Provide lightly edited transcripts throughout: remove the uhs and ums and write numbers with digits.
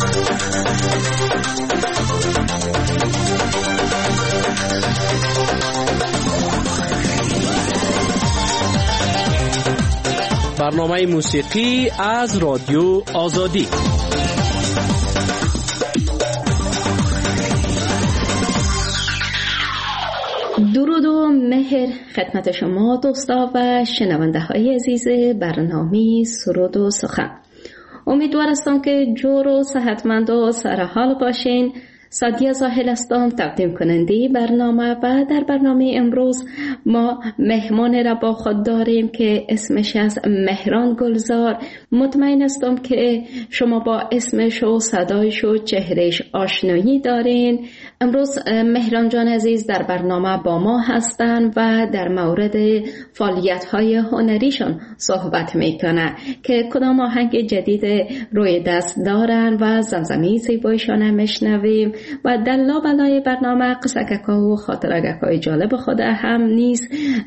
برنامه موسیقی از رادیو آزادی. درود و مهر خدمت شما دوستا و شنونده های عزیز برنامه سرود و سخن. امیدوار هستم که جور و صحتمند و سرحال باشین. سادیه زاهل هستم، تقدیم کننده برنامه، و در برنامه امروز ما مهمان را با خود داریم که اسمش از مهران گلزار. مطمئن هستم که شما با اسمش و صدایش و چهرهش آشنایی دارین. امروز مهران جان عزیز در برنامه با ما هستن و در مورد فعالیت‌های هنریشون صحبت میکنه که کدام آهنگ جدید روی دست دارن و زمزمه زیبایشان هم میشنویم و در لابلای برنامه قصه‌گک‌ها و خاطره‌گک‌های جالب خود هم نیز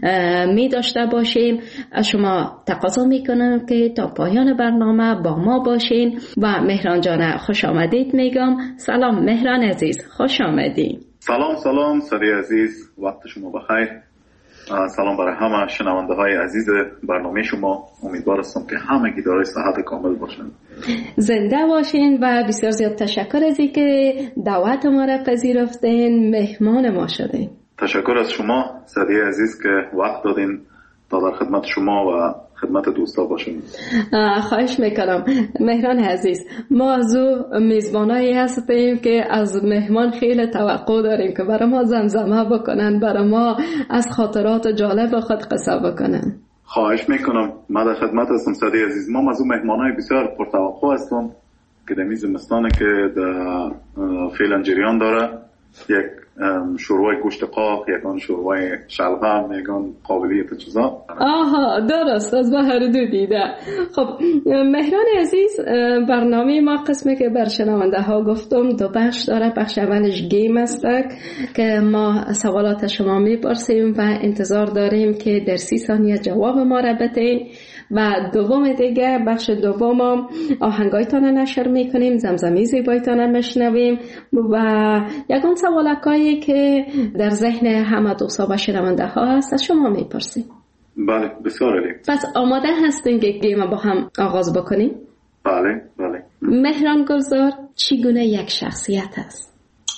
می داشته باشیم. از شما تقاضا میکنم که تا پایان برنامه با ما باشین و مهران جان خوش آمدید میگم. سلام مهران عزیز، خوش آمدید. سلام سادی عزیز، وقت شما بخیر. سلام برای همه شنونده های عزیز برنامه شما. امیدوار هستم که همگی دارای صحت کامل باشن، زنده باشین و بسیار زیاد تشکر از اینکه دعوت ما را پذیرفتین، مهمان ما شدین. تشکر از شما سادی عزیز که وقت دادین تا در خدمت شما و خدمت دوستا باشیم. خواهش میکنم مهران عزیز. ما از میزبانایی هستیم که از مهمان خیلی توقع داریم که برای ما زمزمه بکنن، برای ما از خاطرات جالب خود قصه بکنن. خواهش میکنم، من در خدمت هستم سادی عزیز. ما از مهمانای بسیار پرتوقع هستم که در میز مستانه که در فعلا جریان داره. یک شوربای گوشت قاق، یکان شوربای شلغم، یکان قابلیت چیزا. آها درست، از هر دو دیده. خب مهران عزیز، برنامه ما قسمی که بر شنونده ها گفتم دو بخش داره. بخش اولش گیم است که ما سوالات شما میپرسیم و انتظار داریم که در 30 ثانیه جواب ما را بدین، و دوم دیگه بخش دوم آهنگایتان نشر میکنیم، زمزمه زیبایتان میشنویم و یکان سوالکایی که در ذهن همه دوستا و شنونده ها هست از شما میپرسیم. بله بسیار عالی. پس آماده هستین که گیم با هم آغاز بکنیم؟ بله. مهران گلزار چگونه یک شخصیت است؟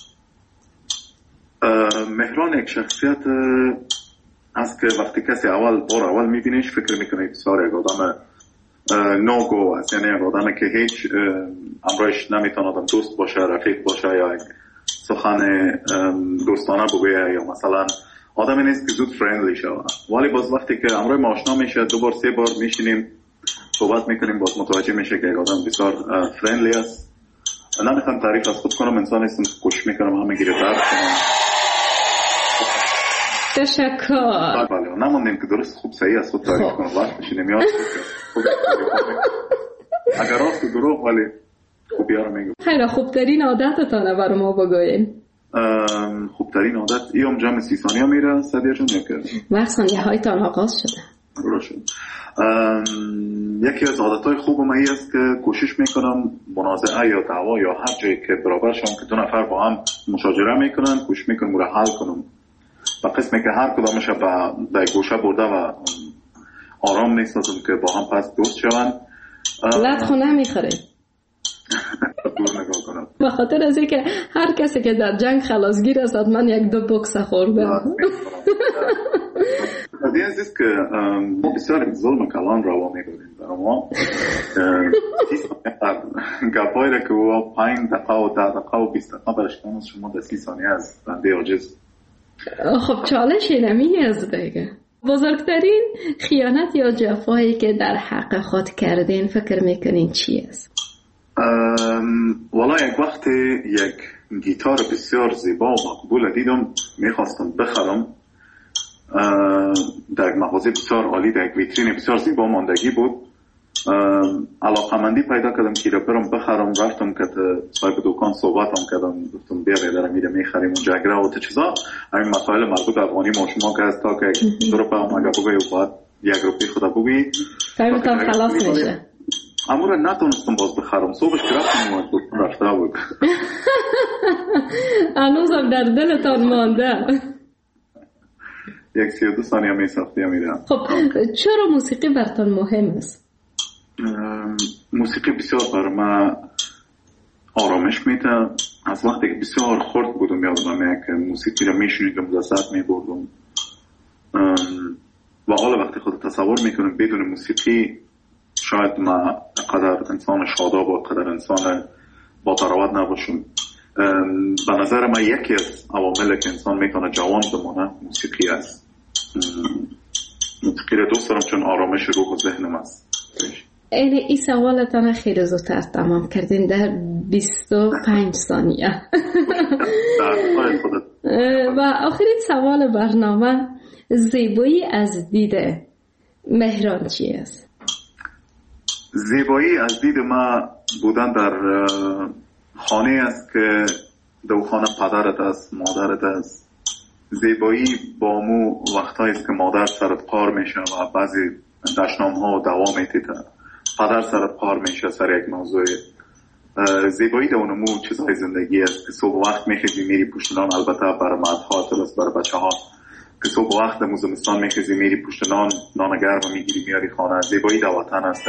مهران یک شخصیت است که وقتی کسی اول میبینیش فکر میکنه بسیار یک آدم نوگو است، یعنی یک آدم که هیچ امرایش نمیتونه آدم دوست باشه، رفیق باشه یا یک سخن دوستانه بگویه، یا مثلا آدمی نیست که زود فرندلی شود. ولی باز وقتی که امرای ما آشنا میشه، 2 بار 3 بار میشینیم صحبت میکنیم، باز متوجه میشه که یک آدم بسیار فرندلی است. نمیخوام تعریف از خود کنم، انسان هستم که کوشش میکنم همه گیره درد کنم. تشکر. بله نموندیم که درست خوب صحیح از خود تعریف کنم، وقتش نمیاد. اگر راست و دروغ ولی خوبی ها رو میگم. خیلی خوبترین عادتتانه برای ما بگوین. خوبترین عادت ایام جمع 30 ثانیه میره سادیه جون یک وقت ثانیه هایتان آغاز شده. درست. یکی از عادتهای خوب من است که کوشش میکنم منازعه یا دعوا یا هر جایی که برابر شم که 2 نفر با هم مشاجره میکنن، کوشش میکنم رو حل کنم. و قسمی که هر کدامش به گوشه برده و آرام نیستم که با هم پس دوست شوند. لط خونه میخوره. به خاطر از اینکه هر کسی که در جنگ خلاصگیر است من 1-2 بوکس خورده. دیگه است که ما بسیار ظلم کلان روا میکنیم برای ما. گپایی را که او 5 دقیقه و 10 دقیقه و 20 دقیقه برشتن از شما در 30 ثانیه از بنده عاجز. خب چالش نمی از دیگه. بزرگترین خیانت یا جفایی که در حق خود کردین فکر میکنین چی است؟ والا یک وقت یک گیتار بسیار زیبا و مقبول دیدم، میخواستم بخرم. در مغازه بسیار عالی، در یک ویترین بسیار زیبا ماندگی بود. علاقمندی پیدا کردم که برم بخرم. رفتم که صاحب دکان صحبتم کردم، گفتم بیا دارم میره میخریم اونجا اگر و چیزا. همین مسائل مربوط به افغانی ما شما که از تا که 2 روپیه اگه بگوی و بعد 1 روپیه خود بگوی تایمتان خلاص میشه. اما رو نتونستم باز بخرم. صبحش که رفتم رفته بود. هنوزم در دلتان مانده. 32 ثانیه می ساختی میرم. خب چرا موسیقی براتون مهم است؟ موسیقی بسیار برای من آرامش میده. از وقتی که بسیار خرد بودم یادم که موسیقی رو میشنیدم لذت میبردم و حالا وقتی خود تصور میکنم بدون موسیقی شاید من قدر انسان شاداب و قدر انسان با تراوت نباشم. به نظر من یکی از عواملی که انسان میتونه جوان بمانه موسیقی است. موسیقی رو دوست دارم چون آرامش روح و ذهنم است. این سوالتان خیلی زودتر تمام کردین در 25 ثانیه. و آخرین سوال برنامه، زیبایی از دید مهران چی است؟ زیبایی از دید ما بودن در خانه است که دو خانه پدرت است، مادرت است. زیبایی با مو وقتایی است که مادر سرت قار میشه و بعضی دشنام ها دوام میتیده، پدر سرت قار میشه سر یک موضوع. زیبایی در اونمو چیزهای زندگی است که صبح وقت میخیزی میری پشتنان، البته برای مردها تلس برای بچه ها که صبح وقت در زمستان میخیزی میری پشتنان، نان گرم میگیری میاری خانه. زیبایی در وطن است.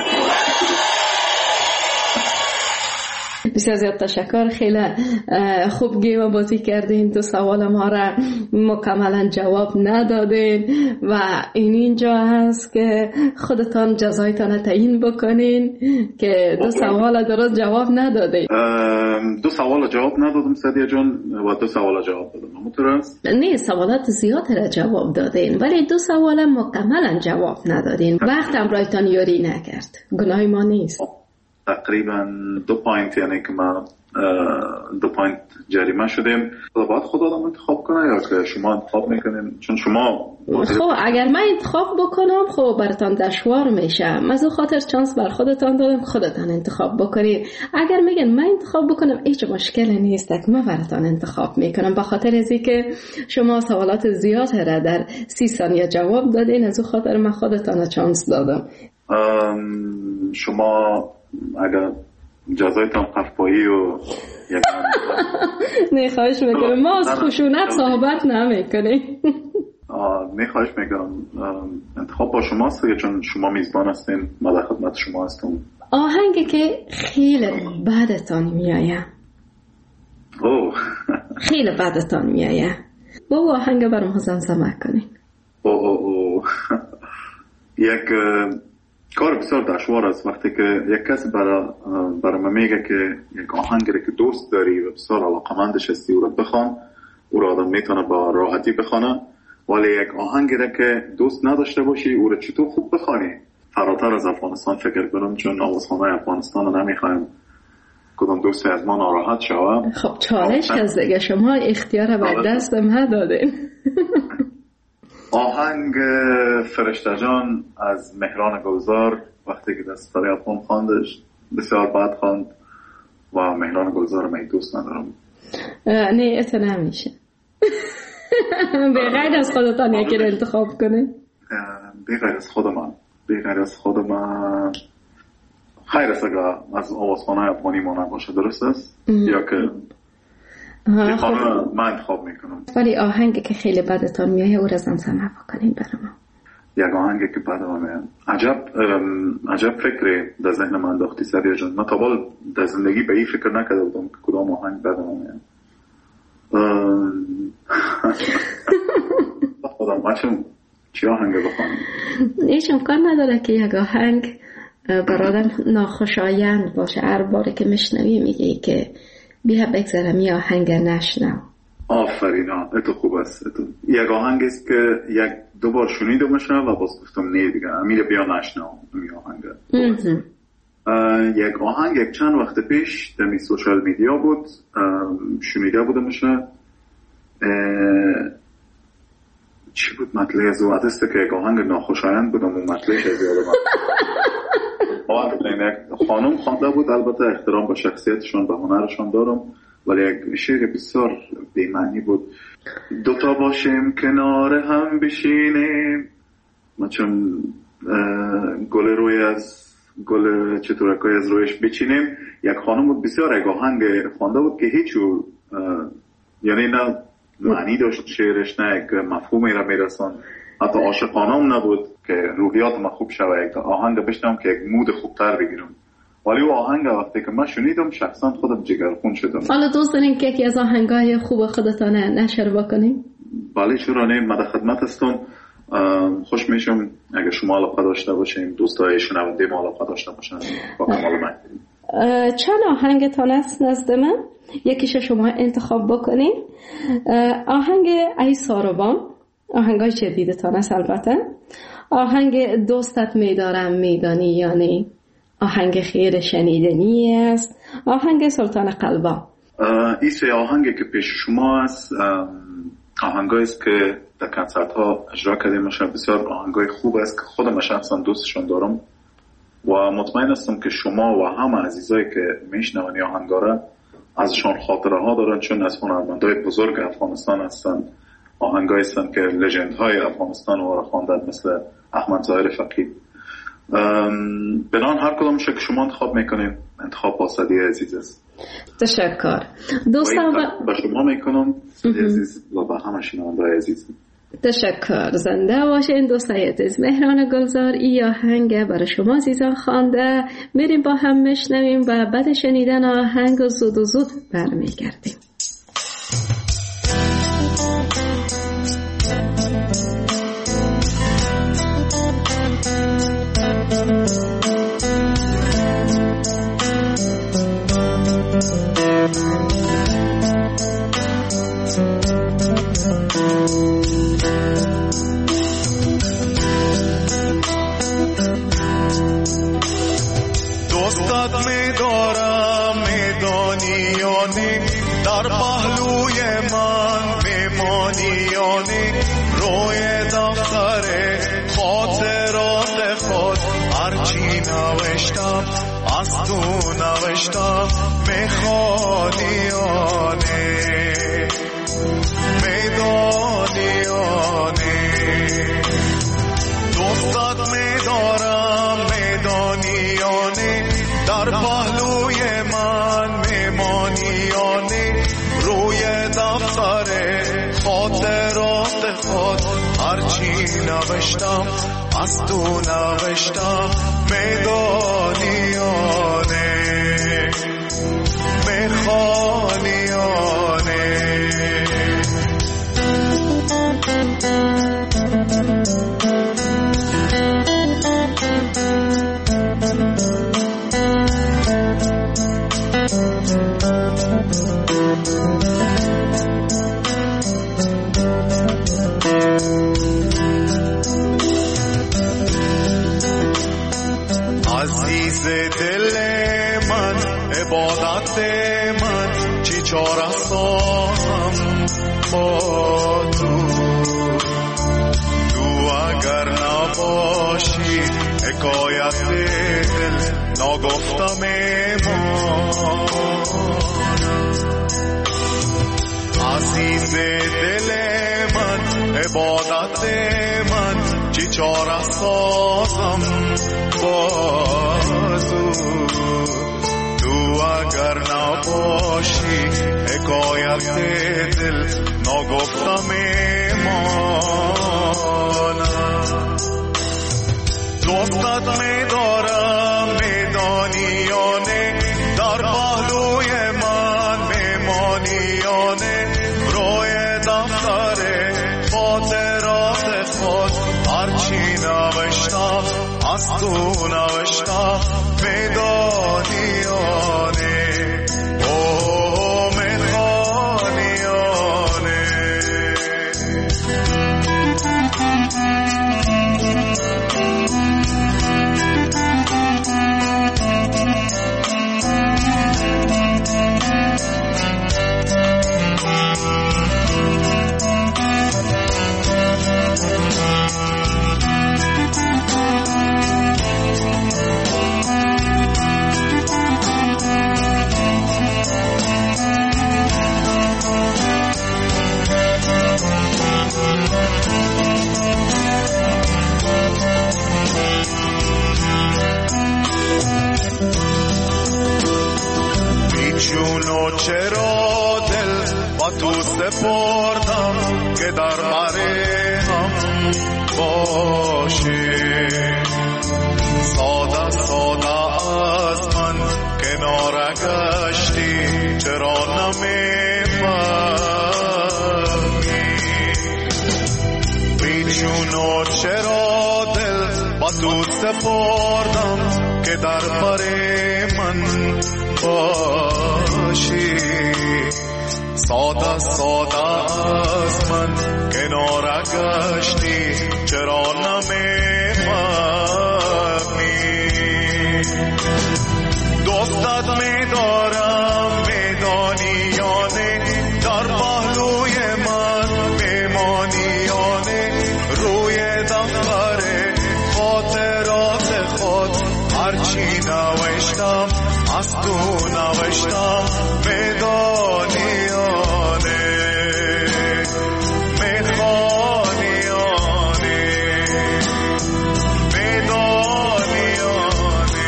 بسیار زیاد تشکر. خیلی خوب گیم بازی کردین. دو سوال ما را مکملا جواب ندادین و اینجا هست که خودتان جزایتان تعیین بکنین که دو سوال درست جواب ندادین. دو سوال جواب ندادم سدیه جان و دو سوال جواب دادم. همونطور است؟ نه، سوالات زیاد را جواب دادین ولی دو سوال مکملا جواب ندادین. وقت هم رایتان یاری نکرد. گناه ما نیست. تقریبا 2 پوینت، یعنی که ما 2 پوینت جریمه شدیم. باید خود آدم انتخاب کنه یا که شما انتخاب میکنین؟ چون شما خب اگر من انتخاب بکنم خب براتان دشوار میشه. از اون خاطر چانس بر خودتان دادم خودتان انتخاب بکنید. اگر میگن من انتخاب بکنم هیچ مشکلی نیست که من براتان انتخاب میکنم. به خاطر از اینکه شما سوالات زیاد را در 30 ثانیه جواب دادین از اون خاطر من خودتان چانس دادم. شما اگر جزایتان قفایی و نه خواهش میکنم، ما از خشونت صحبت نمیکنیم. نه خواهش میکنم، انتخاب با شماست چون شما میزبان هستین، ما در خدمت شما هستم. آهنگی که خیلی بعدتان میایه. اوه خیلی بعدتان میایه، با آهنگ برام زمزمه کنین. اوه یک کار بسیار دشوار است وقتی که یک کس برای من میگه که یک آهنگی که دوست داری و بسیار علاقمندش هستی او را بخوان، او را آدم میتونه با راحتی بخونه، ولی یک آهنگی که دوست نداشته باشی او را چطور خوب بخوانی؟ فراتر از افغانستان فکر کنم، چون آوازخوان‌های افغانستان رو نمیخوایم کدام دوستی از ما ناراحت شوه. خب چالش از دیگه شما اختیار به دست ما دادین. آهنگ فرشته جان از مهران گلزار وقتی که دست فریاد خواندش بسیار بد خواند و مهران گلزار من دوست ندارم. نه ات نمیشه. بغیر از خودتان یکی رو انتخاب کنه. بغیر از خود من خیر است اگر از آوازخوان‌های افغانی ما نباشه، درست است؟ یا که من انتخاب میکنم. ولی آهنگی که خیلی بدتان میایه او را زمزمه بکنین برام. یک آهنگی که بدم میاد. عجب فکری در ذهن من انداختی سریع جان. من تا حالا در زندگی به این فکر نکرده بودم که کدام آهنگ بدم میاد. خودم بچم چی آهنگ بخوانم؟ هیچ امکان نداره که یک آهنگ برادم ناخوشایند باشه. هر باری که میشنوی میگی که بیا بگذارم یه آهنگ نشنو. آفرین، اتو خوب است. یک آهنگ است که یک دو بار شنیده میشه و باز گفتم نه دیگه امیر بیا نشنو این آهنگ. یک آهنگ یک چند وقت پیش در سوشال میدیا بود، شنیده بوده میشه. چی بود مطلع از او؟ عدسته که یک آهنگ ناخوشایند بودم و مطلعش از یادم خانم خوانده بود. البته احترام به شخصیتشون به هنرشون دارم، ولی یک شعر بسیار بی‌معنی بود. دوتا باشیم کنار هم بشینیم، ما چون گل روی از گل چطورکای از رویش بچینیم. یک خانم بود بسیار یک آهنگ خوانده بود که هیچ یعنی نه معنی داشت شعرش، نه یک مفهومی را میرسان، حتی عاشقانه هم نبود که روحیات ما خوب شوه. یک آهنگ بشنم که یک مود خوبتر بگیرم، ولی او آهنگ وقتی که من شنیدم شخصا خودم جگرخون شدم. حالا دوست دارین که یکی از آهنگای خوب خودتان نشر بکنیم؟ بله چرا نه، من در خدمت هستم. خوش میشم اگر شما علاقه داشته باشین، دوستای شنونده ما علاقه داشته باشن با کمال من. چند آهنگتان است نزد من؟ یکیش شما انتخاب بکنین. آهنگ ای ساربان، آهنگای جدیدتان است البته. آهنگ دوستت میدارم میدانی یا نه، آهنگ خیر شنیدنی است. آهنگ سلطان قلبا. این سه آهنگی که پیش شما است آهنگایی است که در کنسرت ها اجرا کردیم. بسیار آهنگای خوب است که خودم شخصا دوستشون دارم و مطمئن هستم که شما و همه عزیزایی که میشنون این آهنگا را ازشان خاطره ها دارن، چون از هنرمندای بزرگ افغانستان هستن. آهنگایی هستن که لژند های افغانستان رو خواندن، مثل احمد ظاهر فقیه. بنان هر کدومش که شما انتخاب میکنین انتخاب واسدی عزیز است. تشکر دوستان، با شما میکنم عزیز و با همه شنونده‌های عزیز. تشکر. زنده باشین دوستای عزیز. مهران گلزار ای آهنگ برای شما عزیزان خوانده. میریم با هم میشنویم و بعد شنیدن آهنگ زود و زود برمیگردیم. دوستت میدارم میدانی یا نه، در پهلوی من میمانی یا نه، روی دفتر خاطرات خود هرچی نوشتم از تو نوشتم، میخوانی یا نه، میدانی یا نه. دوستت میدارم میدانی یا نه، در پهلوی من میمانی یا نه، روی دفتر خاطرات خود هرچی نوشتم از تو نوشتم، میدانی یا نه، میخوانی یا نه. عزیز دل من، عبادت من، چی چاره سازم با تو اگر نباشی، حکایت دل نگفتم ایمان. عزیز دل من، عبادت من، چی چاره سازم بازو تو اگر نباشی، حکایت دل نگفتم ایمانم. دوستت میدارم میدانی یا نه، در پهلوی من میمانی یا نه، روی دفتر خاطرات خود هرچی نوشتم از تو نوشتم، میدانی یا نه، او میخوانی یا نه. چرا دل با تو سپردم که در بر هم باشی. ساده ساده از من کنار گشتی چرا نمیفهمی؟ بیچون چرا دل با تو سپردم که در بر من باشی. ساده ساده از من کنار گشتی چرا نمیفهمی؟ دوستت میدارم میدانی یا نه، در پهلوی من میمانی یا نه، روی دفتر خاطرات خود هرچی نوشتم از تو نوشتم میدانی یا نه، میخوانی یا نه، میدانی یا نه،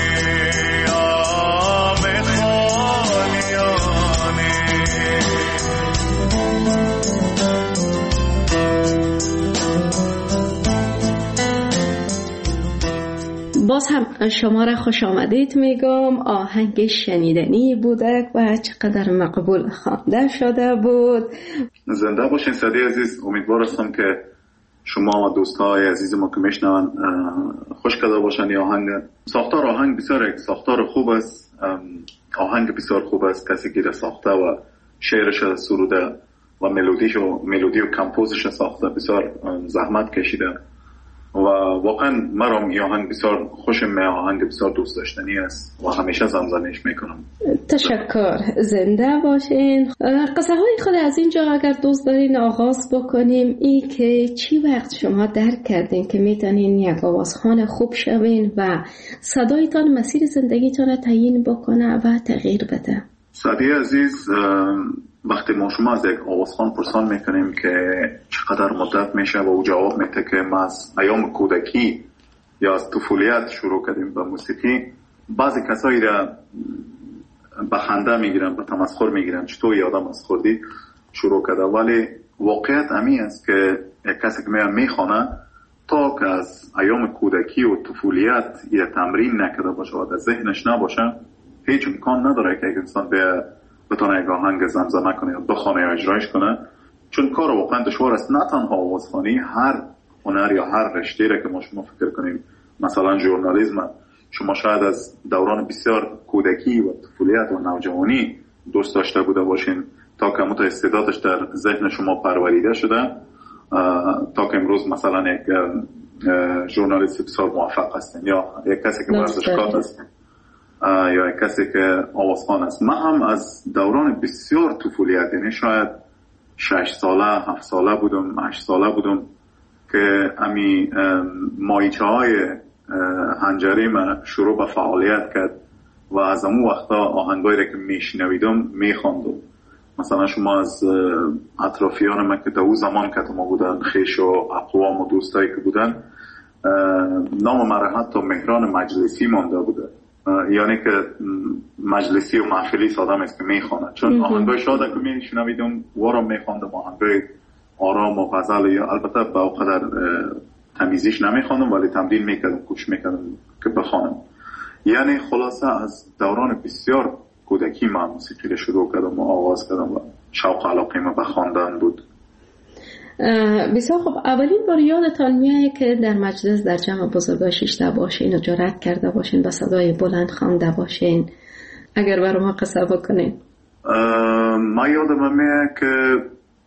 میخوانی یا نه. باز هم شما را خوش آمدید میگم. آهنگ شنیدنی بوده و چقدر مقبول خوانده شده بود. زنده باشین سعدی عزیز. امیدوار هستم که شما و دوستای عزیز ما که میشنون خوش کرده باشن. این آهنگ ساختار آهنگ بسیار ساختار خوب است، آهنگ بسیار خوب است. کسی که ساخته و شعرش سروده و ملودی و کمپوزش ساخته بسیار زحمت کشیده و واقعا مرام این آهنگ بسیار خوشم، آهنگ بسیار دوست داشتنی است و همیشه زمزمه‌اش میکنم. تشکر، زنده باشین. قصه های خود از اینجا اگر دوست دارین آغاز بکنیم، این که چی وقت شما درک کردین که میتونین یک آوازخوان خوب شوین و صدایتان مسیر زندگیتان را تعیین بکنه و تغییر بده؟ سعدی عزیز، وقتی ما شما از یک آوازخوان پرسان میکنیم که چقدر مدت میشه و او جواب میده که ما از ایام کودکی یا از طفولیت شروع کردیم به موسیقی، بعضی کسایی را به خنده میگیرن، به تمسخر میگیرن، چطور یادم از خوردی شروع کرده. ولی واقعیت امی است که یک کسی که میخوانه تا که از ایام کودکی و طفولیت یا تمرین نکرده باشه و در ذهنش نباشه، هیچ امکان نداره که یک انسان بتونه یک آهنگ زمزمه کنه یا بخونه یا اجرایش کنه، چون کار واقعا دشوار است. نه تنها آوازخوانی، هر هنر یا هر رشته را که ما شما فکر کنیم، مثلا ژورنالیسم، شما شاید از دوران بسیار کودکی و طفولیت و نوجوانی دوست داشته بوده باشین تا که مت استعدادش در ذهن شما پروریده شده تا که امروز مثلا یک ژورنالیست بسیار موفق هستین یا یک کسی که ورزشکار هستین یا یک کسی که آوازخوان است. من هم از دوران بسیار طفولیت، یعنی شاید 6 ساله 7 ساله بودم 8 ساله بودم که امی مایچه های هنجری من شروع به فعالیت کرد و از امو وقتا آهنگایی را که میشنویدم میخواندم. مثلا شما از اطرافیان من که در اون زمان که ما بودن، خیش و اقوام و دوستایی که بودن، نام من حتی مهران مجلسی مانده بوده، یعنی که مجلسی و محفلی آدم است که میخوانه، چون آهنگای شاده که میشنویدم وارم میخواندم، آهنگای آرام و غزل، یا البته با قدر تمیزیش نمیخواندم ولی تمرین میکردم، کوشش میکردم که بخوانم. یعنی خلاصه از دوران بسیار کودکی من موسیقی رو شروع کردم و آغاز کردم و شوق علاقه من به خواندن بود. بسیار خوب. اولین بار یادتان میاد که در مجلس در جمع بزرگا شیشته باشین و جرأت کرده باشین با صدای بلند خوانده باشین؟ اگر برای ما قصه بکنین. من یادم میاد که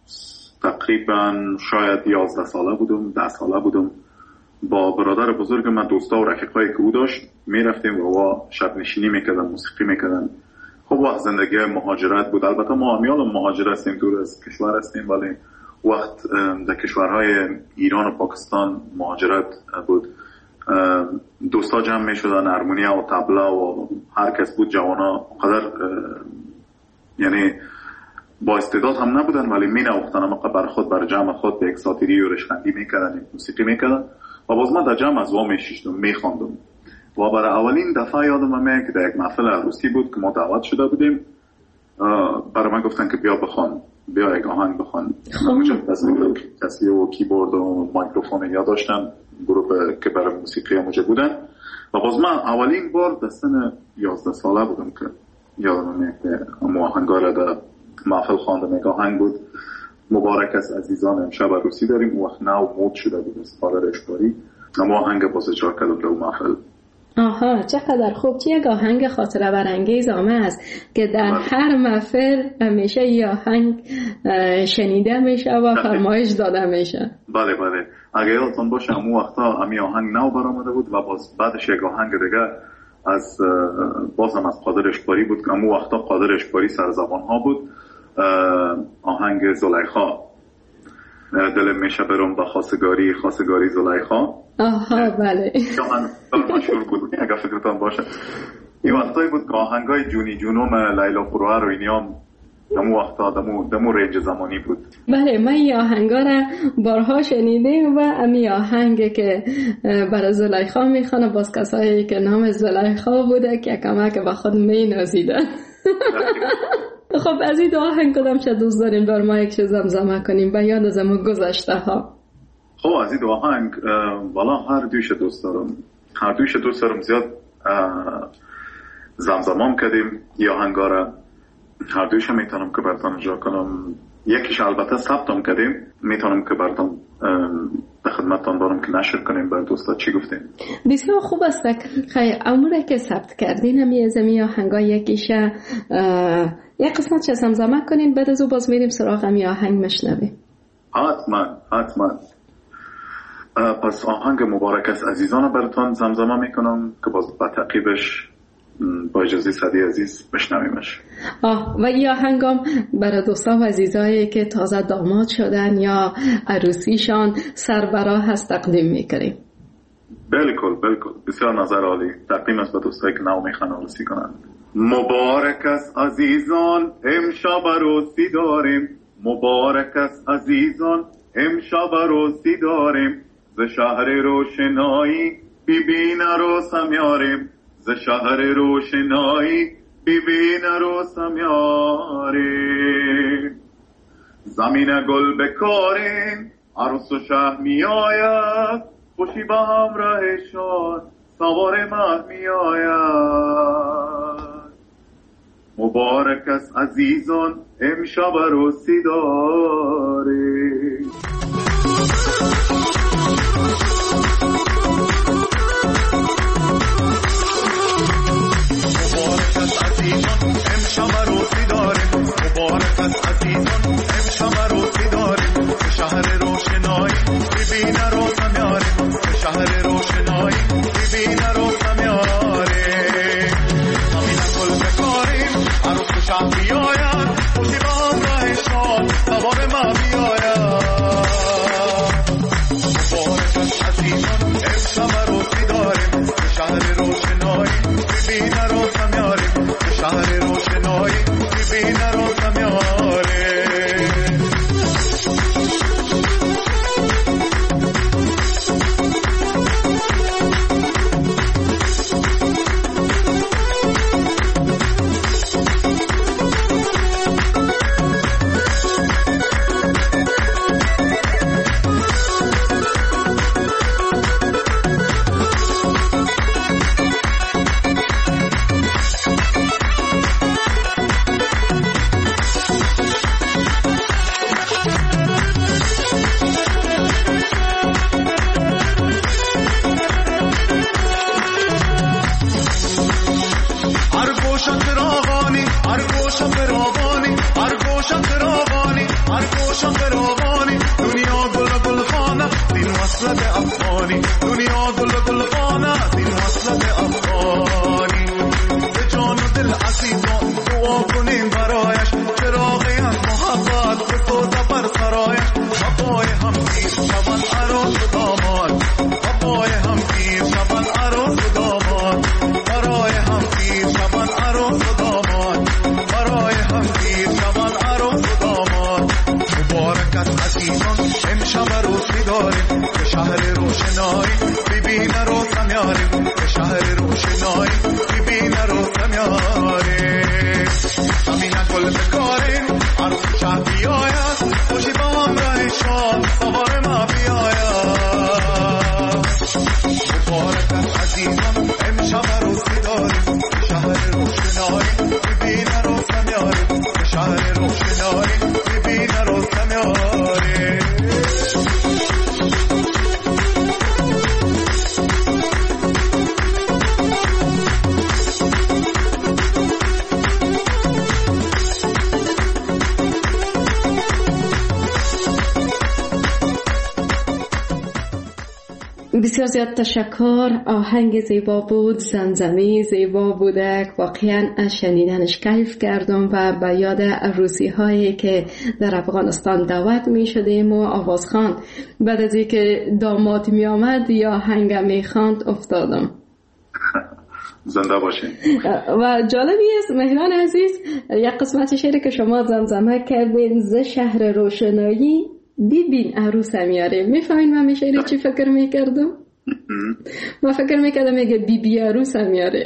تقریبا شاید 11 ساله بودم، 10 ساله بودم، با برادر بزرگ من، دوستا و رفیقایی که او داشت، میرفتیم و شب نشینی میکردن، موسیقی میکردن. خب وقت زندگی مهاجرت بود، البته ما همیال مهاجر هستیم، دور از کشور هستیم، ولی وقت در کشورهای ایران و پاکستان مهاجرت بود. دوستا جمع میشدن، هارمونیا و طبله و هر کس بود، جوانا قدر یعنی با استعداد هم نبودن ولی می نوختن، اما بر خود بر جمع خود به یک ساتیری و رشخندی میکردن، موسیقی میکردن و باز من در جمع از وا میشیشتم، میخواندم. و برای اولین دفعه یادم میاد که در یک محفل عروسی بود که ما دعوت شده بودیم برای من گفتن که بیا یک آهنگ بخوان. کسی و کیبورد و میکروفون یا داشتن، گروه که برای موسیقی موجه بودن. و باز من اولین بار در سن 11 ساله بودم که یادم که آهنگا را در محفل خواندم. یک آهنگ بود مبارک است عزیزان امشب عروسی داریم. اون وقت نو مود شده بود از قادر اجباری، اما آهنگ باز اجرا کردم در محفل. آها، چقدر خوب. چه یک آهنگ خاطره برانگیز است که در هر محفل همیشه این آهنگ شنیده میشه و فرمایش داده میشه. بله اگه یادتون باشه اون وقتا امی آهنگ نو برآمده بود و باز بعدش یک آهنگ دیگه از بازم از قادر اجباری بود که اون وقتا قادر اجباری سرزبان ها بود. آهنگ زلیخا، دل میشه برم با خواستگاری زلیخا. آها بله، من مشهور بود اگه فکرتان باشه. این وقتایی بود که آهنگای جونی جونوم لیلا فروهر و اینیام دمو وقتا دمو رنج زمانی بود. بله، من این آهنگا را بارها شنیدم و امی آهنگ که برای زلیخا میخوانه باز کسایی که نام زلیخا بوده که کمک به خود می نازیدن. خب از این دو آهنگ کدام چه دوست داریم بر ما یک زمزمه کنیم و یاد از ما گذشته ها؟ خب از این دو آهنگ والا هر دویش دوست دارم. زیاد زمزمام کردیم یا آهنگا را، هر دویش میتونم که براتون اجرا کنم. یکیش البته ثبتم کردیم، میتونم که براتون به خدمتتان دارم که نشر کنیم بر دوستا چی گفتیم. بسیار خوب است. خیلی اموره که ثبت کردین همی از می آهنگا یکیش یک قسمت چه زمزمه کنین، بعد از او باز میریم سراغ می آهنگ مشنویم. حتما. پس آهنگ مبارک است عزیزان براتون زمزمه میکنم که باز با تعقیبش با اجازه صدی عزیز بشنویمش. و این آهنگم برای دوستا و عزیزایی که تازه داماد شدن یا عروسیشان سربراه هست تقدیم میکنیم. بالکل بسیار نظر عالی. تقدیم است به دوستایی که نو میخوان عروسی کنن. مبارک است عزیزان امشب عروسی داریم. مبارک است عزیزان امشب عروسی داریم. ز شهر روشنایی ببین عروسم یاریم. ز شهر روشنایی ببین عروسم یاریم. زمین گل بکاریم عروس و شه می آید. خوشی به همراهشان سوار مه می آید. مبارک است عزیزان امشب عروسی داریم. امشب عروسی داریم. مبارک است عزیزان امشب عروسی داریم. شهر روشنایی ببین عروسم یاریم. شهر روشنایی ببین عروسم یاریم. زمین گل بکاریم عروس و شه بیاید. خوشی به همراهشان سوار مه بیاید. هر شهر بیاید خوشی با همراه شاد سوار ما بیاید مبارک از عزیزان امشب عروسی داریم شهر روشنایی ببین عروسم یاریم شهر روشنایی ببین عروسم یاریم بسیار زیاد تشکر. آهنگ زیبا بود، زمزمه زیبا بودک. واقعا شنیدنش کیف کردم و به یاد عروسی هایی که در افغانستان دعوت می شدیم و آوازخوان بعد از اینکه داماد می آمد یا آهنگ می خواند افتادم. زنده باشین. و جالبی است مهران عزیز، یک قسمت شعری که شما زمزمه کردین، ز شهر روشنایی ببین عروسم یاره. میفهمین من شعری چی فکر میکردم؟ من فکر میکردم میگه بی عروسم یاره.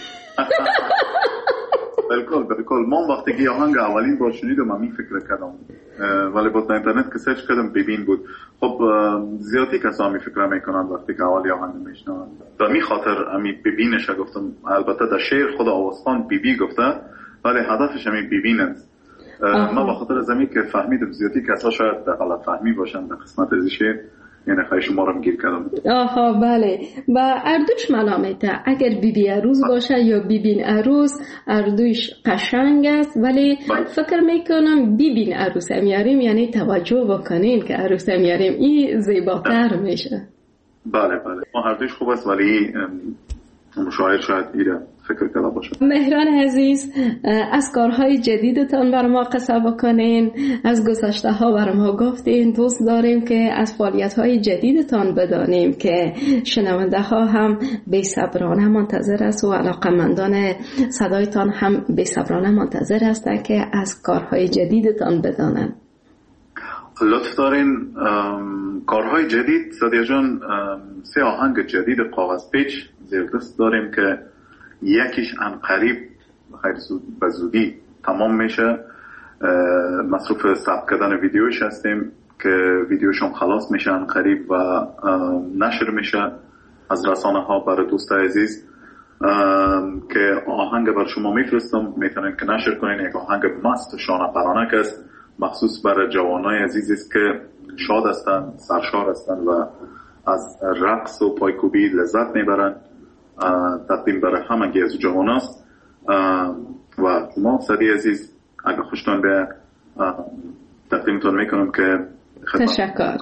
بالکل من وقتی که آهنگ اولین بار شنیدم من فکر کردم، ولی با اینترنت که سرچ کردم ببین بود. خب زیادی کسا می فکر میکنند وقتی که اولی آهنگ میشنوند. در می خاطر امی ببینش گفتم، البته در شعر خود آوازخوان بی گفته ولی هدفش امی ببین است. من با خاطر زمین که فهمیدم زیادی کسا شاید در غلط فهمی باشن در قسمت از شعر، یعنی خیلی شما رو گیر کردم. آها بله، و اردوش ملامته اگر بیبی عروس باشه یا بیبین عروس، اردوش قشنگ است، ولی فکر میکنم بیبین عروس میاریم یعنی توجه بکنین که عروس میاریم، این زیباتر میشه. بله ما اردوش خوب است ولی مشاهیر شاید ایره فکر کرده باشه. مهران عزیز، از کارهای جدیدتان بر ما قصه بکنین، از گذشته ها بر ما گفتین. دوست داریم که از فعالیت های جدیدتان بدانیم که شنونده ها هم بی صبرانه منتظر است و علاقمندان صدایتان هم بی صبرانه منتظر هستند که از کارهای جدیدتان بدانن. لطف دارین. کارهای جدید سادیا جان، 3 آهنگ جدید کاغذ پیچ زیر دست داریم که یکیش قریب خیلی به زودی تمام میشه. مصروف ثبت کردن ویدیوش هستیم که ویدیوشون خلاص میشه قریب و نشر میشه از رسانه ها برای دوست عزیز که آهنگ بر شما میفرستم، میتونین که نشر کنین. یک آهنگ مست شانه پرانک است، مخصوص برای جوانای عزیز است که شاد هستند، سرشار هستند و از رقص و پایکوبی لذت میبرند. تقدیم برای همگی از جوان است و ما صدی عزیز اگر خوشتان به تقدیمتون میکنم که تشکر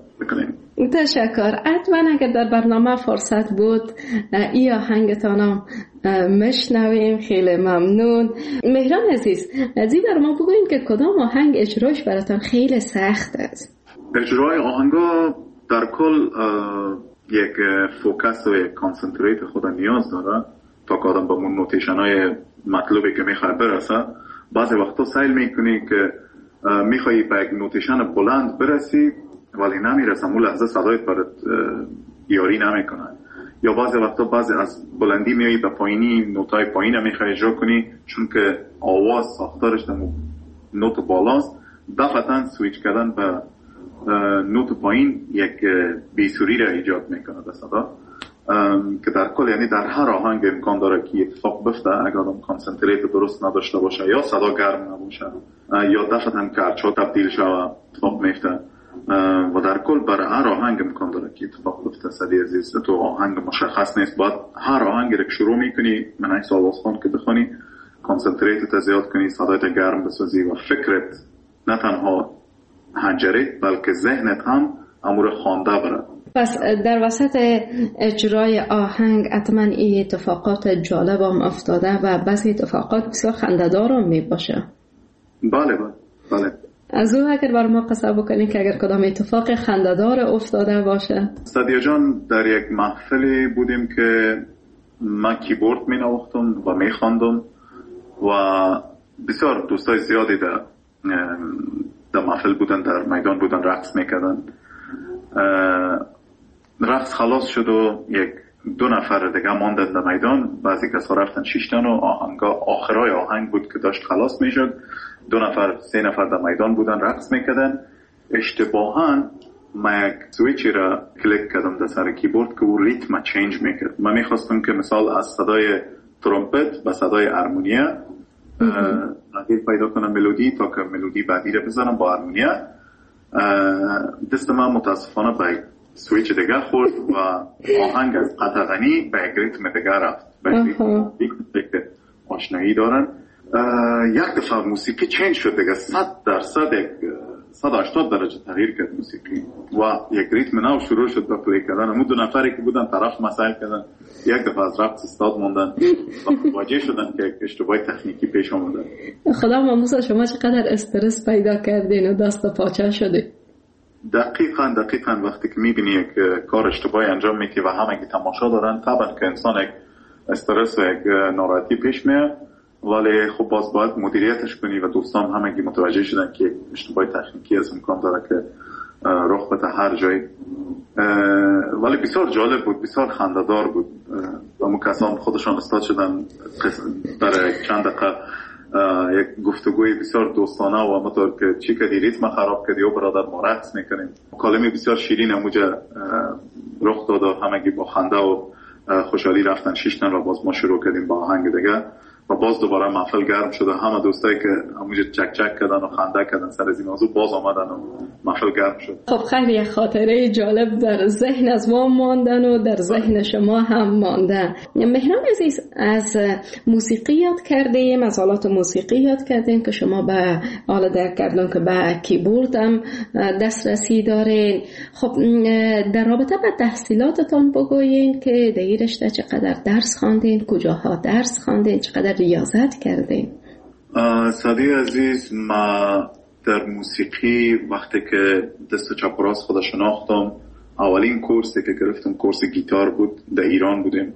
حتما اگر در برنامه فرصت بود ای آهنگتانم مشنویم. خیلی ممنون. مهران عزیز، از این بر ما بگوین که کدام آهنگ اجراش براتون خیلی سخت است؟ اجرای آهنگا در کل یک فوکس و یک کانسنتریت خود نیاز داره تا که آدم با من نوتیشن های مطلوبی که میخوای برسه. بعضی وقتا سیل میکنی که میخوایی به یک نوتیشن بلند برسی ولی نمیرسه، اون لحظه صدایت برات یاری نمیکنه. یا بعضی وقتا بعضی از بلندی میایی به پایینی، نوتای پایین میخوای اجرا کنی چون که آواز ساختارش در نوت بالاست. دفعتا سویچ کردن به نوت پایین یک بیسوری را ایجاد میکنه به صدا که در کل یعنی در هر آهنگ امکان داره که اتفاق بفته اگر آدم کانسنتریت درست نداشته باشه، یا صدا گرم نباشه یا دفعتا کرچا تبدیل شوه اتفاق میفته. و در کل برای هر آهنگ امکان داره که اتفاق بفته. صدی عزیز تو آهنگ مشخص نیست، باید هر آهنگی رو شروع میکنی من این آوازخوان که بخونی کانسنتریت زیاد کنی، صدایت گرم بسازی و فکرت نه تنها حنجره بلکه ذهنت هم امور خوانده بره. پس در وسط اجرای آهنگ حتما این اتفاقات جالب هم افتاده و بعضی اتفاقات بسیار خنده‌دار هم می باشه. بله از او اگر بر ما قصه بکنید که اگر کدام اتفاق خنده‌دار افتاده باشه. صدیا جان، در یک محفلی بودیم که من کیبورد می نواختم و می خواندم و بسیار دوستای زیادی در محفل بودن، در میدان بودن، رقص میکردن. رقص خلاص شد و 1-2 نفر دیگه ماندن در میدان. بعضی کسا رفتن شیشتن و آخرای آهنگ بود که داشت خلاص میشد 2 نفر 3 نفر در میدان بودن رقص میکردن. اشتباهاً من یک سویچی را کلیک کردم در سر کیبورد که او ریتم چینج میکرد. من میخواستم که مثال از صدای ترومپت به صدای ارمونیا تغییر پیدا کنم ملودی تا که ملودی بعدی را بزنم با ارمونیا. دست من متاسفانه به سویچ دیگه خورد و آهنگ از قطغنی به یک ریتم دیگه رفت، به یک ریتم که آشنایی دارن. یک دفعه موسیقی چینج شد دیگه، 180 درجه تغییر کرد موسیقی و یک ریتم نو شروع شد به پلی کردن. همون 2 نفری که بودن طرف مسائل کردن، یک دفعه از رقص استاد موندن و مواجه شدن که اشتباه تکنیکی پیش آمده. خدا ماموسا شما چقدر استرس پیدا کردین و دست پاچه شده؟ دقیقاً وقتی که میبینی یک کار اشتباهی انجام میدی و همه تماشا دارن، طبعا که انسان یک استرس و یک ناراحتی پیش میاد، ولی خب باز باید مدیریتش کنی و دوستان همگی متوجه شدن که اشتباه تکنیکی از امکان داره که رخ بده هر جایی. ولی بسیار جالب بود، بسیار خنده‌دار بود. اما کسان خودشان استاد شدن برای چند دقیقه یک گفتگوی بسیار دوستانه و همونطور که چی کردی ریتم خراب کردی و برادر ما رقص میکنیم. کلمه بسیار شیرین همونجا رخ داد و همگی با خنده و خوشحالی رفتن 6 و باز ما شروع کردیم با آهنگ دیگه و باز دوباره محفل گرم شد. همه دوستایی که همونجا چک کردن و خنده کردن سر از این موضوع باز آمدن و محفل گرم شد. خب خیلی خاطره جالب در ذهن از ما ماندن و در ذهن شما هم ماندن. مهران عزیز، از موسیقی یاد کردیم، از آلات موسیقی یاد کردیم که شما به آله در کردن که به کیبورد هم دسترسی دارین. خب در رابطه با تحصیلاتتان بگوین که در این رشته چقدر درس خواندین، کجاها درس خواندین، چقدر ریاضت کردین؟ سادی عزیز، ما در موسیقی وقتی که دست چپ و راست خود شناختم، اولین کورسی که گرفتم کورس گیتار بود. در ایران بودیم.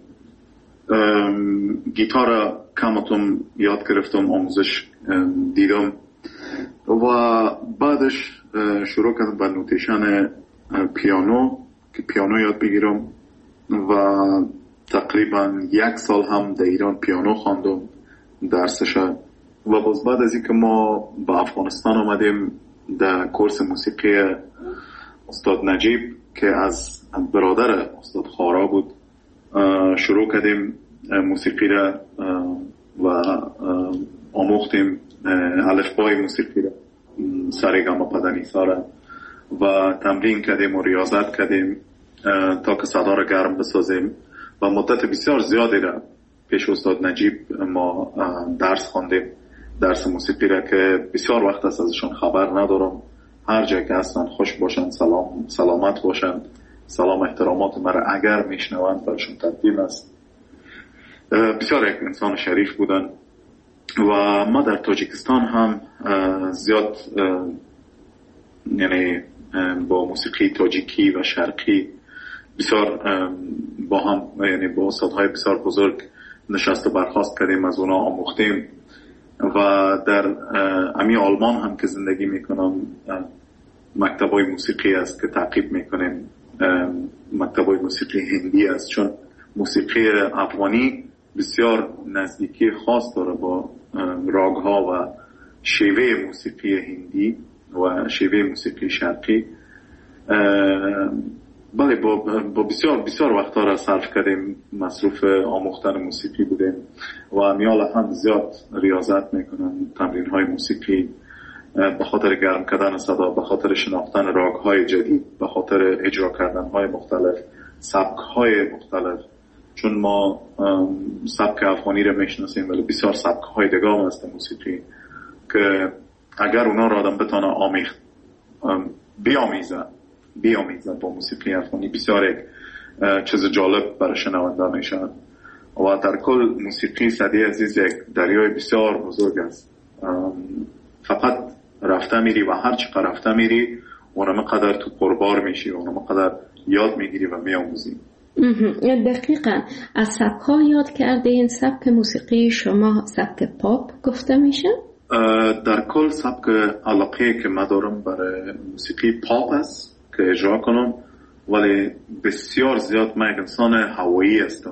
گیتار کمتم یاد گرفتم، آموزش دیدم و بعدش شروع کردم به نوتیشن پیانو که پیانو یاد بگیرم و تقریبا 1 سال هم در ایران پیانو خواندم درسش. و باز بعد از اینکه ما به افغانستان آمدیم در کورس موسیقی استاد نجیب که از برادر استاد خارا بود شروع کردیم موسیقی را و آموختیم الفبای موسیقی را، سارگاما پدنیسا را و تمرین کردیم و ریاضت کردیم تا که صدا را گرم بسازیم و مدت بسیار زیادی را پیش استاد نجیب ما درس خواندیم، درس موسیقی را که بسیار وقت است ازشون خبر ندارم. هر جای که هستن خوش باشند، سلامت باشند، سلام احترامات مرا اگر میشنوند برشون تقدیم است. بسیار یک انسان شریف بودن و ما در تاجیکستان هم زیاد یعنی با موسیقی تاجیکی و شرقی بسیار با هم، یعنی با استادهای بسیار بزرگ نشست و برخاست کردیم، از اونا آموختیم و در امی آلمان هم که زندگی میکنم مکتبای موسیقی است که تعقیب میکنیم. مکتبای موسیقی هندی است، چون موسیقی افغانی بسیار نزدیکی خاص داره با راگها و شیوه موسیقی هندی و شیوه موسیقی شرقی. بله با بسیار وقتا را صرف کردیم، مصروف آموختن موسیقی بودیم و میال هم زیاد ریاضت میکنن، تمرین های موسیقی به خاطر گرم کردن صدا، به خاطر شناختن راگ های جدید، به خاطر اجرا کردن های مختلف، سبک های مختلف. چون ما سبک افغانی را میشناسیم ولی بسیار سبک های دیگه هم هست موسیقی که اگر اونا را آدم بتانه بیامیزه با موسیقی افغانی، بسیار یک چیز جالب برای شنونده میشن. و در کل موسیقی سادی عزیز یک دریای بسیار بزرگ است. فقط رفته میری و هر چقدر رفته میری اونم قدر تو پربار میشی، اونم قدر یاد میگیری و میآموزی. دقیقاً. از سبک ها یاد کرده این سبک موسیقی شما سبک پاپ گفته میشه؟ در کل سبک علاقه که من دارم برای موسیقی پاپ است که اجرا کنم، ولی بسیار زیاد من انسان هوایی هستم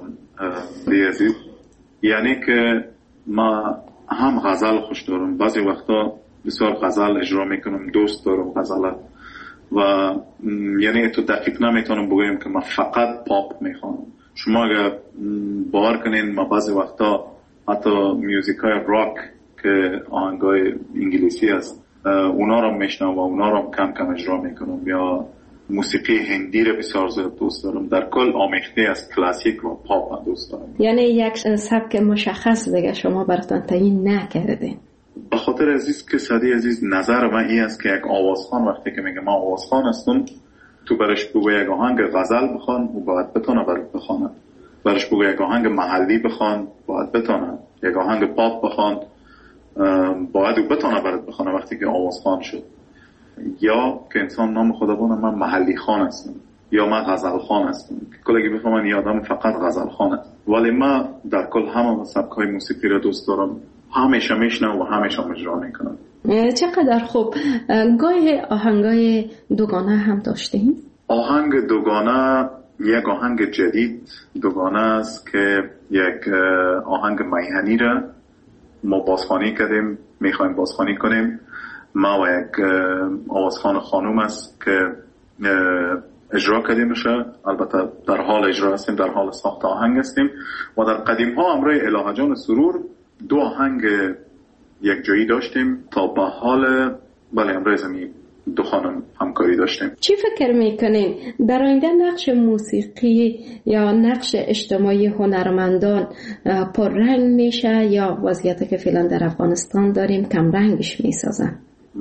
عزیز. یعنی که ما هم غزل خوش دارم، بعضی وقتا بسیار غزل اجرا میکنم، دوست دارم غزل و یعنی تو دقیق نمیتونم بگویم که من فقط پاپ میخوانم. شما اگر باور کنین ما بعضی وقتا حتی میوزیکای راک که آهنگای انگلیسی است اونا رو میشنم و اونا رو کم کم اجرا میکنم، یا موسیقی هندی رو بسیار زیاد دوست دارم. در کل آمیخته از کلاسیک و پاپ دوست دارم. یعنی یک سبک مشخص دیگه شما براتون تعیین نکردین؟ به خاطر عزیز که سعدی عزیز، نظر من این است که یک آوازخوان وقتی که میگه من آوازخوان هستم، تو برش بگو یک آهنگ غزل بخوان و باید بتونه برات بخونه، برش بگو یک آهنگ محلی بخوان باید بتونه، یک آهنگ پاپ بخوان باید بتونه برات بخونه وقتی که آوازخوان شد. یا که انسان نام خدا بونه من محلی خان هستم یا من غزل خان هستم، کلگی بفهمن یه آدم فقط غزل خان است. ولی من در کل همه سبک‌های موسیقی رو دوست دارم، همیشه میشنم و همیشه اجرا میکنم. چقدر خوب. گاهی آهنگای دوگانه هم داشتین؟ آهنگ دوگانه یک آهنگ جدید دوگانه است که یک آهنگ میهنی را ما بازخوانی کردیم، میخوایم بازخوانی کنیم. ما و یک آوازخوان خانوم است که اجرا کردیم میشه، البته در حال اجرا هستیم، در حال ساخت آهنگ هستیم. و در قدیم ها امروی الهه جان سرور دو آهنگ یک جایی داشتیم تا به حال بله امروی زمین دو خانم همکاری داشتیم. چی فکر میکنین در آینده نقش موسیقی یا نقش اجتماعی هنرمندان پررنگ میشه یا وضعیتی که فعلا در افغانستان داریم کم رنگش میسازن؟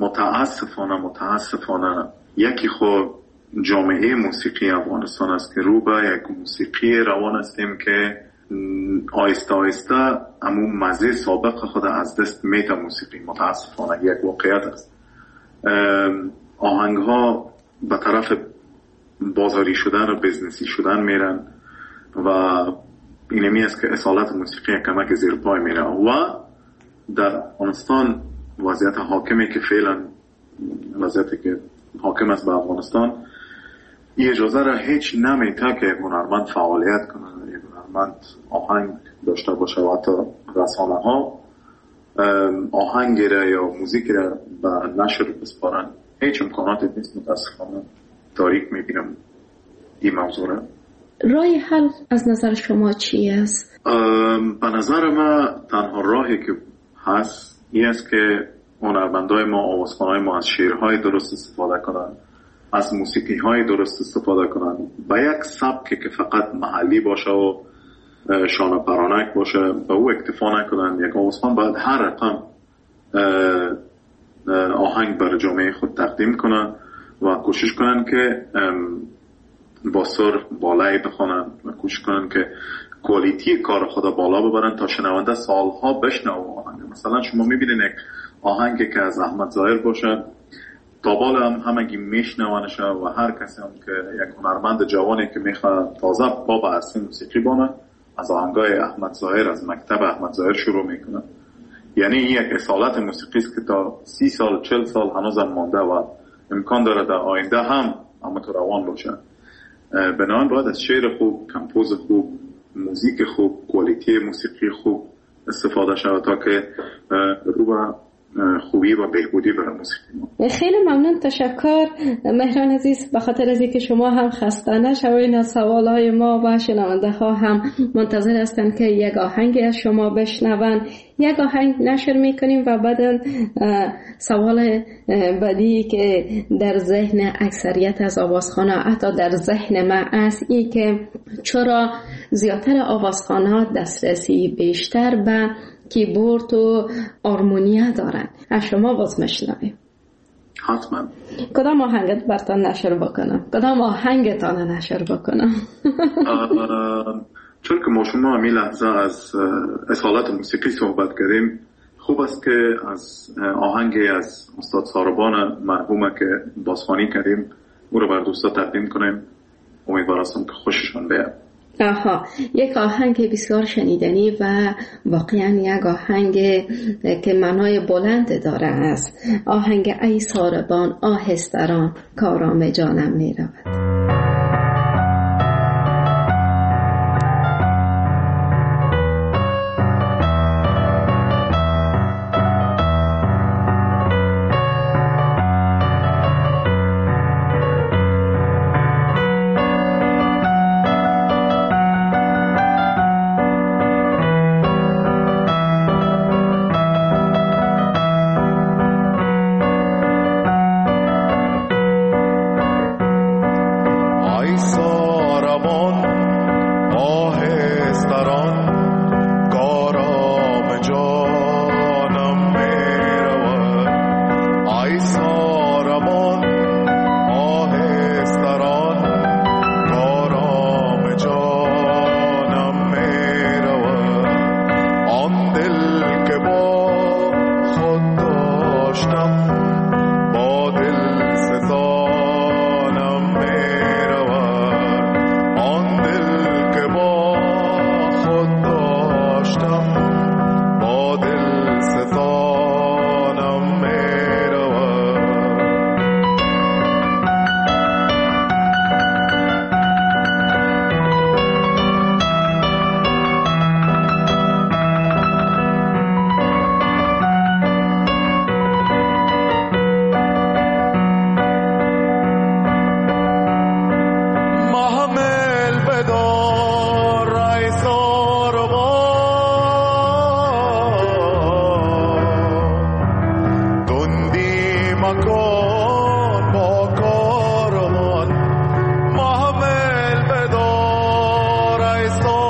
متاسفانه یکی خود جامعه موسیقی افغانستان است که رو به یک موسیقی روان هستیم که آیسته آیسته همون مزه سابق خود از دست میته. موسیقی متاسفانه یک واقعیت است. آهنگ ها به طرف بازاری شدن و بزنسی شدن میرن و اینمی است که اصالت موسیقی کمک زیر پای میره. و در افغانستان وضعیت حاکمی که فعلا وضعیتی که حاکم است به افغانستان این اجازه را هیچ نمیده که یک هنرمند فعالیت کنه، یک هنرمند آهنگ داشته باشه و حتی رسانه ها آهنگ را یا موزیک را به نشر بسپارن. هیچ امکاناتی نیست. متاسفانه تاریک میبینم این موضوع را. راه حل از نظر شما چی است؟ به نظر من تنها راهی که هست این است که هنرمندای ما، آوازخوانای ما از شعرهای درست استفاده کنن، از موسیقی های درست استفاده کنن، با یک سبکی که فقط محلی باشه و شانه پرانک باشه به او اکتفا نکنن. یک آوازخوان باید هر رقم آهنگ برای جامعه خود تقدیم کنن و کوشش کنن که با سر بالایی بخونن و کوشش کنن که کوالیتی کار خدا بالا ببرن تا شنونده سالها بشنوه آهنگ. مثلا شما میبینین یک آهنگی که از احمد ظاهر باشه تا بالا هم همگی میشنوانشه و هر کسی هم که یک هنرمند جوانی که میخواد تازه پا به عرصه موسیقی بانه از آهنگای احمد ظاهر، از مکتب احمد ظاهر شروع میکنه. یعنی این یک اصالت موسیقی است که تا 30 سال 40 سال هنوز هم مانده و امکان داره در آینده هم تو روان باشه. بنابراین باید از شعر خوب، کمپوز خوب، موزیک خوب، کوالیتی موسیقی خوب استفاده شود تا که رو به خوبی و بهبودی برای موسیقی ما. خیلی ممنون، تشکر مهران عزیز، به خاطر از اینکه شما هم خسته نشوین. از سوالهای ما و شنونده ها هم منتظر هستند که یک آهنگ از شما بشنون. یک آهنگ نشر میکنیم و بعد سوال بعدی که در ذهن اکثریت از آوازخوان‌ها، حتی در ذهن من است، این که چرا زیادتر آوازخوان‌ها دسترسی بیشتر به کیبورد و آرمونیا دارن. از شما باز میشنویم. حتما. کدام آهنگت براتون نشر بکنم؟ کدام آهنگتان نشر بکنم؟ چون که ما شما همین لحظه از اصالت موسیقی صحبت کردیم، خوب است که از آهنگی از استاد ساربان مرحومه که بازخوانی کردیم او رو بر دوستا تقدیم کنیم. امیدوار هستم که خوششون بیاد. یک آهنگ بسیار شنیدنی و واقعا یک آهنگ که معنای بلند داره است. آهنگ ای ساربان آهستران کارام جانم می رود. مکن با کارمان محمل بدار ای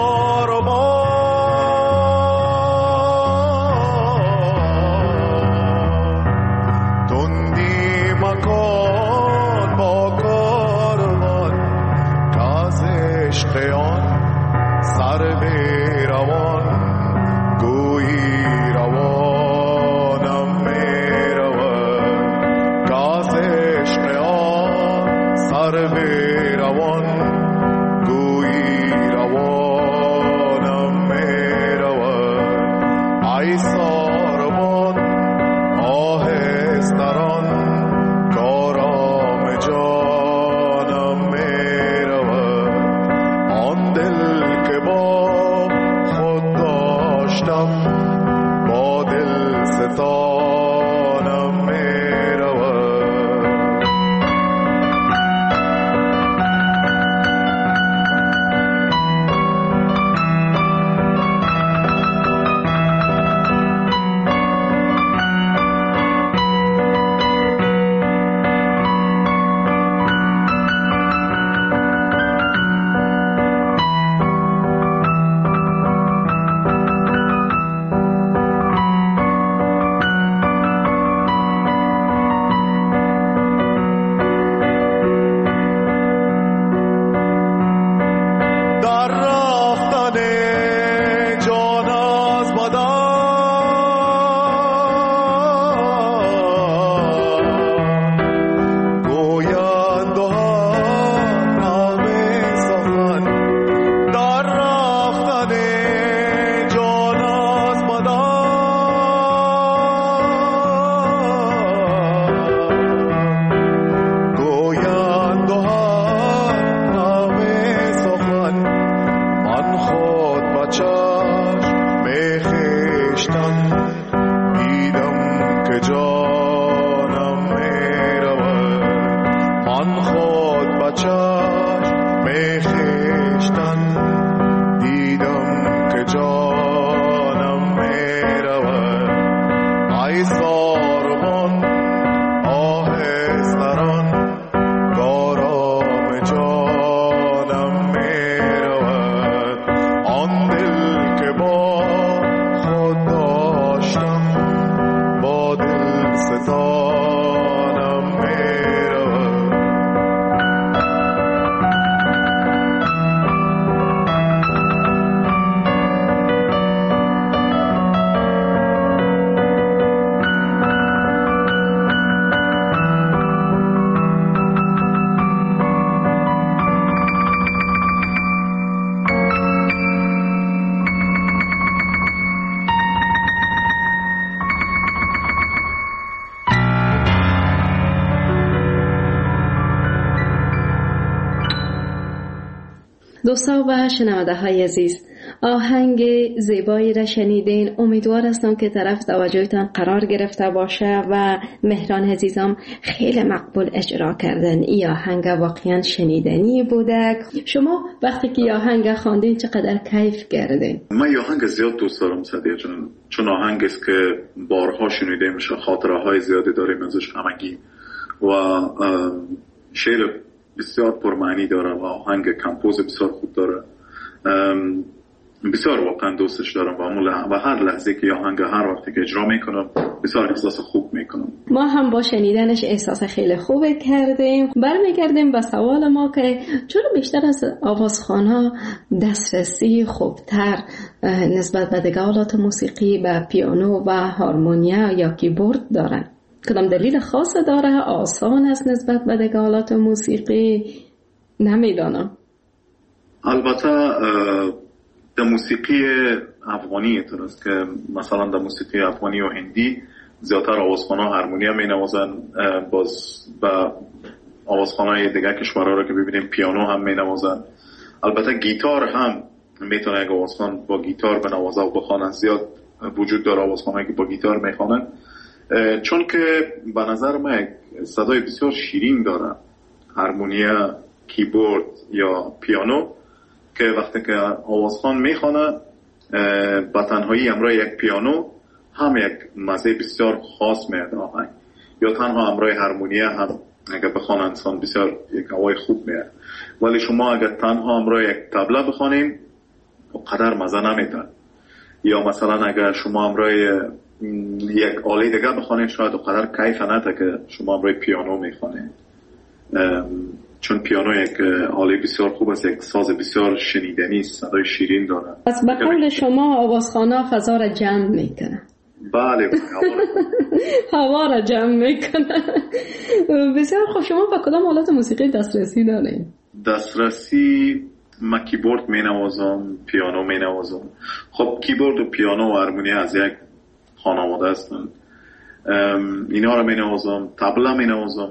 سارمان تندی مکن با کارمان که از عشق آن سر بیروان گویی روانم میرود که از عشق آن سر بیروان گویی روانم میرود ای ساربان آهستران کارام جانم میرود آن دل که با خود داشتم با دل ستانم میرود در رفتن جان از بدن گویند و هم سخن در رفتن جان از بدن گویند و هم سخن من خود با چشم میخیشتم دیدم که جانم میرود من خود با چشم میخیشتم دیدم که جانم میرود ای ساربان آهستران کارام جانم میرود آن دل که با خود داشتم با دل ستانم میرود دوستان و شنونده های عزیز، آهنگ زیبایی را شنیدین. امیدوار هستم که طرف توجهتان قرار گرفته باشه و مهران عزیزم خیلی مقبول اجرا کردن. این آهنگ واقعا شنیدنی بوده. شما وقتی که آهنگ خواندین چقدر کیف کردین؟ من آهنگ زیاد دوست دارم صدیق جان، چون آهنگ است که بارها شنیده میشه، خاطره های زیادی داریم ازش همگی و شعر بسیار پرمعنی داره و آهنگ کمپوز بسیار خوب داره. بسیار واقعا دوستش دارم و هر لحظه که آهنگ هر وقتی که اجرا میکنم بسیار احساس خوب میکنم. ما هم با شنیدنش احساس خیلی خوب کردیم. برمیگردیم به سوال ما که چرا بیشتر از آوازخوان‌ها دسترسی خوبتر نسبت به دیگه آلات موسیقی به پیانو و هارمونیا یا کیبورد دارن؟ کدام دلیل خاص داره؟ آسان است نسبت به دیگه آلات موسیقی؟ نمیدانم. البته در موسیقی افغانی است که مثلا در موسیقی افغانی و هندی زیادتر آوازخوان‌ها هارمونیا می‌نوازن، باز با آوازخوان‌های دیگه کشورها رو که ببینیم پیانو هم می‌نوازن. البته گیتار هم میتونه یک آوازخوان با گیتار بنوازه و بخوانه. زیاد وجود داره آوازخوان‌هایی که با گیتار میخوانن، چون که به نظر من صدای بسیار شیرین داره هارمونیا، کیبورد یا پیانو، که وقتی که آوازخوان میخوانه با تنهایی همراه یک پیانو هم یک مزه بسیار خاص میاد آهنگ. یا تنها همراه هارمونیه هم اگر بخوان انسان بسیار یک هوای خوب میاد. ولی شما اگر تنها همراه یک طبله بخوانین قدر مزه نمیده. یا مثلا اگر شما همراه یک آله دیگه بخوانین شاید قدر کیف نده که شما همراه پیانو میخوانین، چون پیانو یک آله بسیار خوب است، یک ساز بسیار شنیدنی است، صدای شیرین داره. پس به قول شما آوازخوان‌ها فضا را جمع میکنه. بله هوا را جمع میکنه. بسیار خوب. شما با کدام آلات موسیقی دسترسی دارین؟ دسترسی من کیبورد می نوازم، پیانو می نوازم. خب کیبورد و پیانو و هارمونی از یک خانواده هستن. اینا رو می نوازم، طبله می نوازم،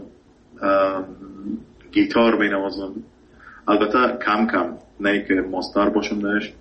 گیتار می نوازم. البته کم کم، نه که ماستر باشم درش.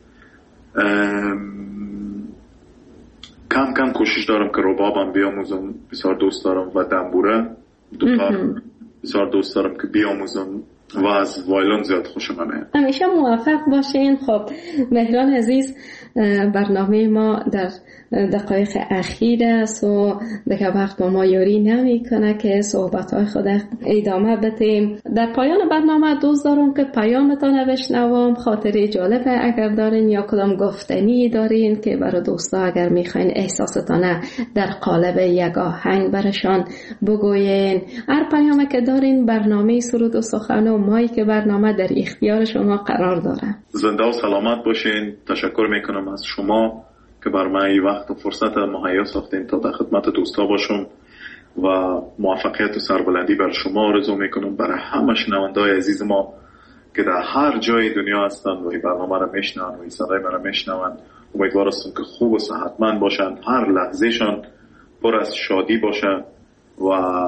کم کم کوشش دارم که ربابم بیاموزم، بسیار دوست دارم، و دنبوره بسیار دوست دارم که بیاموزم، و از وایلون زیاد خوشم میاد. همیشه موفق باشین. خب مهران عزیز، برنامه ما در دقایق اخیر است و دیگه وقت با ما یاری نمیکنه که صحبت‌های خود ادامه بدیم. در پایان برنامه دوست دارم که پیامتان بشنوم، خاطره جالب اگر دارین یا کدام گفتنی دارین که برای دوستا اگر میخواین احساستان در قالب یک آهنگ برشان بگوین. هر پیامی که دارین برنامه سرود و سخن و مایی که برنامه در اختیار شما قرار داره. زنده و سلامت باشین. تشکر میکنم از شما که بر من این وقت و فرصت مهیا ساختین تا در خدمت دوستا باشم، و موفقیت و سربلندی بر شما آرزو میکنم، برای همه شنونده‌های عزیز ما که در هر جای دنیا هستن و این برنامه را میشنون و این صدای من را میشنون. امیدوارم که خوب و صحتمند باشن، هر لحظهشان پر از شادی باشه و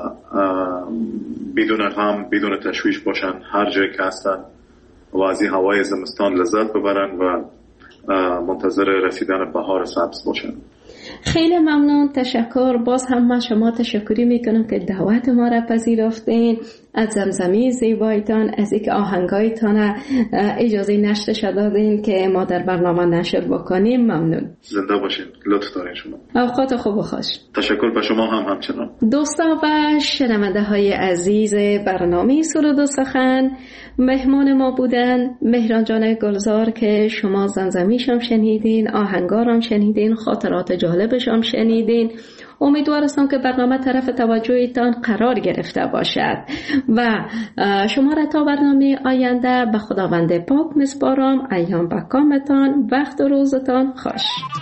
بدون غم، بدون تشویش باشن هر جایی که هستن، و از این هوای زمستان لذت ببرن و منتظر رسیدن بهار سبز باشن. خیلی ممنون، تشکر. باز هم من شما تشکری میکنم که دعوت ما را پذیرفتین، از زمزمه زیبایتان، از اینکه آهنگایتان اجازه نشرش دادین که ما در برنامه نشر بکنیم. ممنون. زنده باشین. لطف دارین شما. اوقات خوب و خوش. تشکر به شما هم همچنان. دوستا و شنونده های عزیز برنامه سرود و سخن، مهمان ما بودن مهران جان گلزار که شما زمزمیشم شنیدین، آهنگارم شنیدین، خاطرات جالبشم شنیدین. امیدوارم که برنامه طرف توجهتان قرار گرفته باشد و شما را تا برنامه آینده به خداوند پاک میسپارم. ایام به کامتان، وقت و روزتان خوش.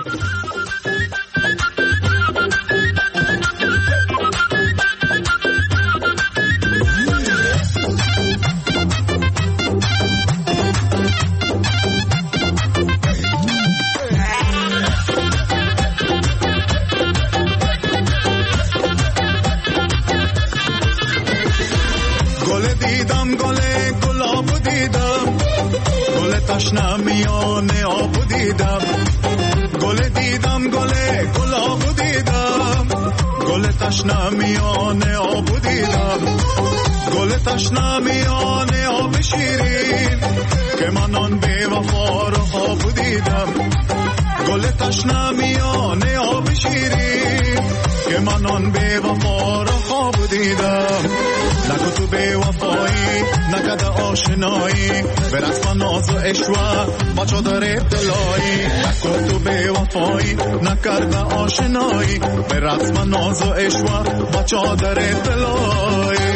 تشنمیان آب دیدم، گل دیدم، گلاب دیدم، گل تشنمیان آب دیدم، گل تشنمیان آب شیرین که من آن بی وفا رو خواب دیدم، گل تشنمیان آب شیرین که من آن بی وفا رو خواب دیدم. نگو تو بی وفایی، نکده آشنایی، به رسم ناز و عشوه با چادر دلایی. نگو تو بی وفایی، نکرده آشنایی، به رسم ناز و عشوه با چادر دلایی.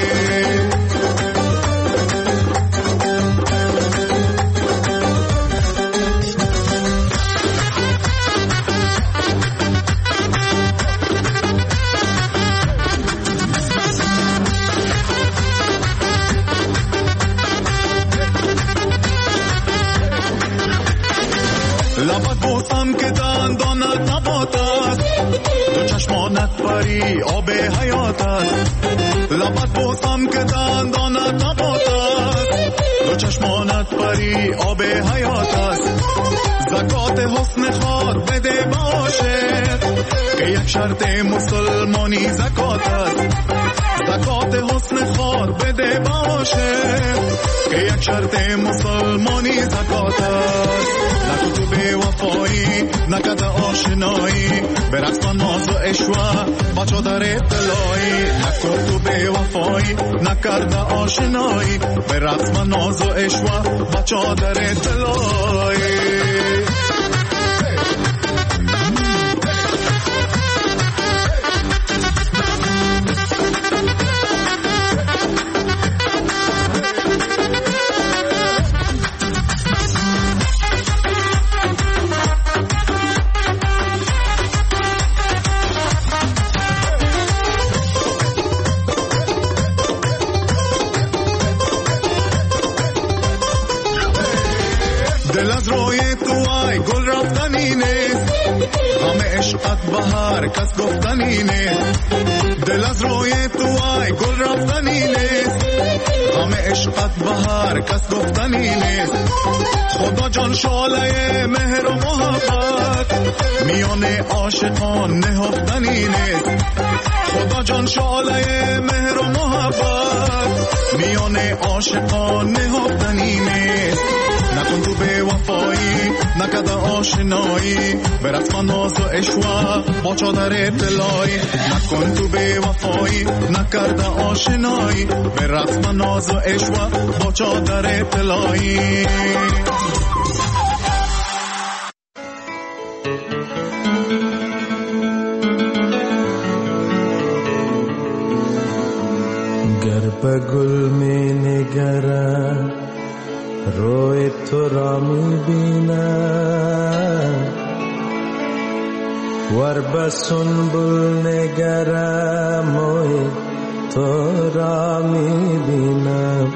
لبت بوسم که دندانت نبات است، دو چشمانت پری آب حیات است. لبت بوسم که دندانت نبات است، دو چشمانت پری آب حیات است. زکات حسن خود بده باشد که یک شرط مسلمانی زکات است. زکات حسن خود بده باشد که یک شرط مسلمانی زکات است. نگو تو به وفایی نکد آشنایی، به رقص ناز و عشوه بچه در اطلاعی. نکن تو به وفایی نکرد آشنایی، به رقص ناز و عشوه بچه در اطلاعی. دل از روی تو ای گل رفتنی نیست، غم عشقت بهار کس گفتنی نیست. دل از روی تو ای گل رفتنی نیست، غم عشقت بهار کس گفتنی نیست. خدا جان شعله مهر و محبت میان عاشقان نهفتنی نیست. خدا جان شعله مهر و محبت میان عاشقان نهفتنی نیست. نکن تو به وفایی نکد آشنایی، به رقص ناز و عشوه با چادر اطلاعی. نکن تو به وفایی نکرد آشنایی، به رقص ناز و عشوه با چادر اطلاعی. گر به گل می نگرم روی تو را می بینم، ور به سنبل نگرم موی تو را می بینم.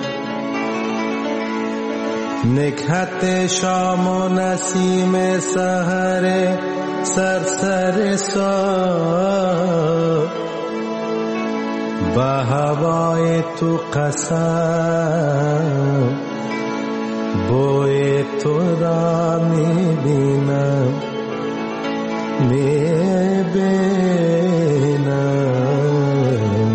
نکهت شام و نسیم سحر سرسر صبح، به هوای تو قسم بوی تو را می بینم می بینم.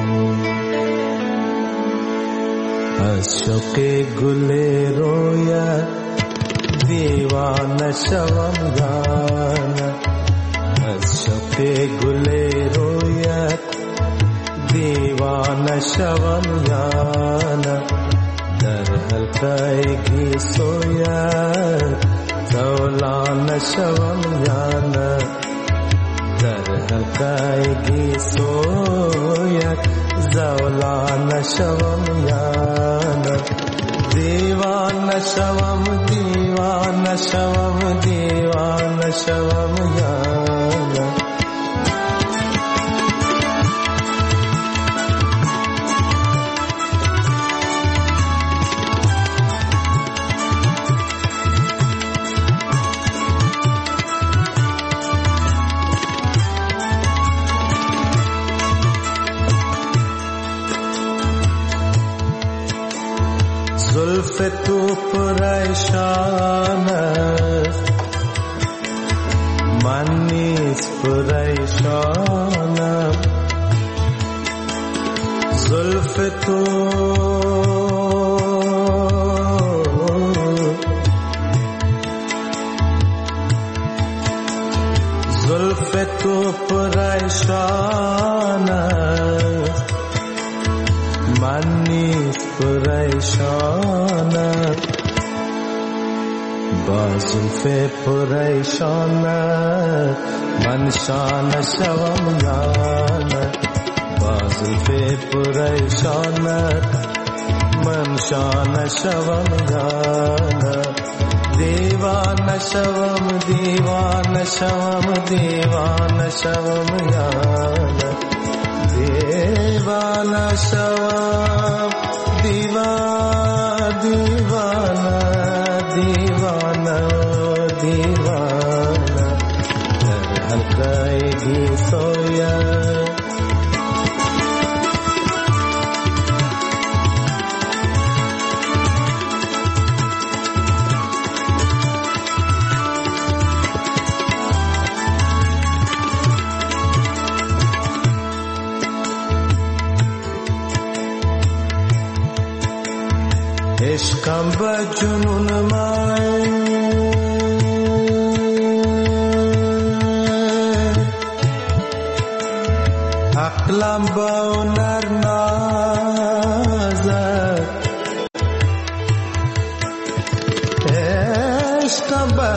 از شوق گل رویت دیوانه شوم جانا، از شوق گل رویت دیوانه شوم جانا. در حلقه گیسویت زولانه شوم جانا، در حلقه گیسویت زولانه شوم جانا. دیوانه شوم دیوانه شوم دیوانه شوم جانا. زلف تو پریشان است من نیز پریشانم. زلف تو زلف تو پریشان است من نیز پریشانم. با زلف پریشانت من شانه شوم جانا، با زلف پریشانت من شانه شوم جانا. دیوانه شوم دیوانه شوم دیوانه شوم جانا، دیوانه شوم دیوانه دیوانه دیوانه در حلقه گیسویت. عشقم به جنون من عقلم به هنر نازد عشقم به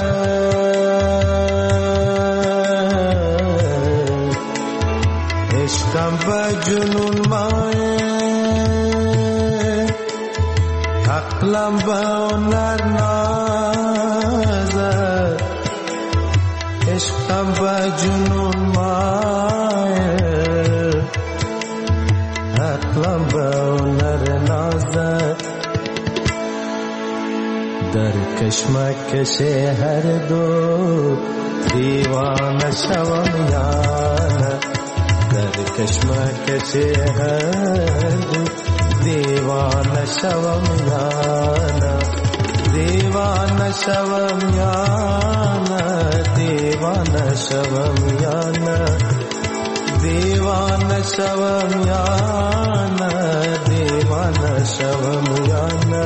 جنون من عقلم به هنر نازد عشقم به جنون من عقلم به هنر نازد در کشمکش هر دو دیوانه شوم یا نه در کشمکش هر دو دیوانه شوم یا نه دیوانه شوم یا نه دیوانه شوم یا نه دیوانه شوم یا نه دیوانه شوم یا نه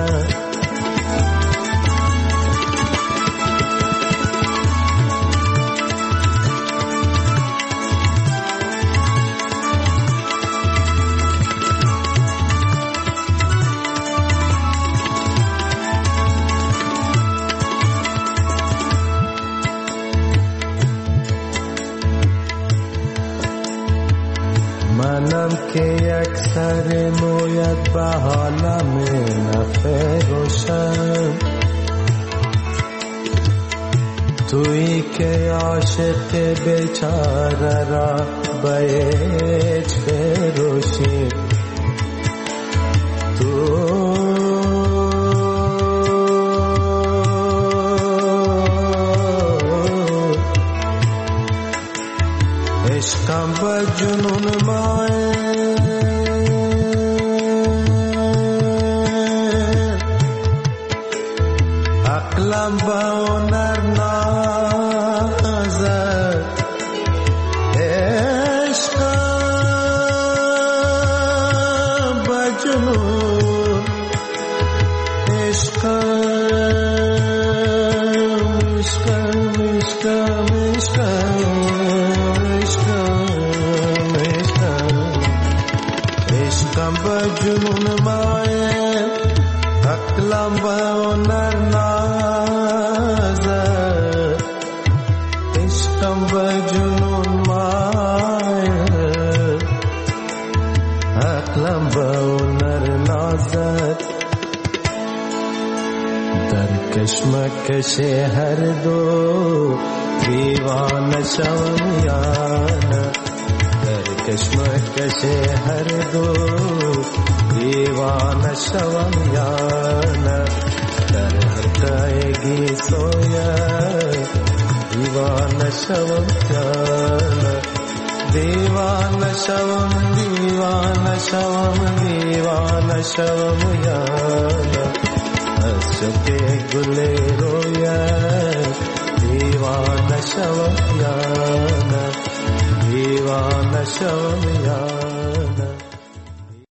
منم که اکثر موید به حالم نفروشم تویی که عاشق بیچاره را باید فروشی تو عشقم به جنون من عقلم به هنر نازد عشقم به جنون عشقم به جنون من عقلم به هنر نازد عشقم به جنون من عقلم به هنر نازد در کشمکش هر دو دیوانه شوم یا نه در کشمکش هر دو دیوانه شوم یا نه در حقایقی سوید دیوانه شوم یا نه دیوانه شوم دیوانه شوم دیوانه شوم یا نه از شوق گل رویت دیوانه شوم یا نه دیوانه شوم یا